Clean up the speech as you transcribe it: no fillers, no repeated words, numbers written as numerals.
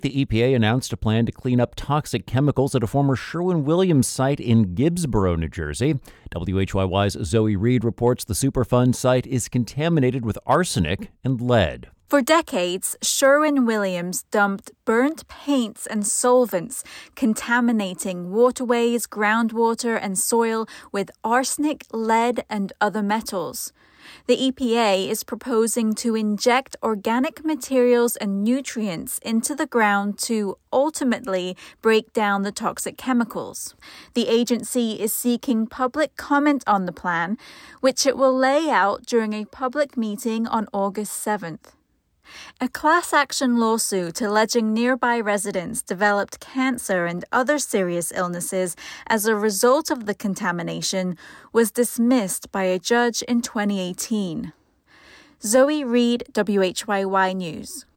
The EPA announced a plan to clean up toxic chemicals at a former Sherwin-Williams site in Gibbsboro, New Jersey. WHYY's Zoe Reed reports the Superfund site is contaminated with arsenic and lead. For decades, Sherwin-Williams dumped burnt paints and solvents, contaminating waterways, groundwater, and soil with arsenic, lead, and other metals. The EPA is proposing to inject organic materials and nutrients into the ground to ultimately break down the toxic chemicals. The agency is seeking public comment on the plan, which it will lay out during a public meeting on August 7th. A class action lawsuit alleging nearby residents developed cancer and other serious illnesses as a result of the contamination was dismissed by a judge in 2018. Zoe Reed, WHYY News.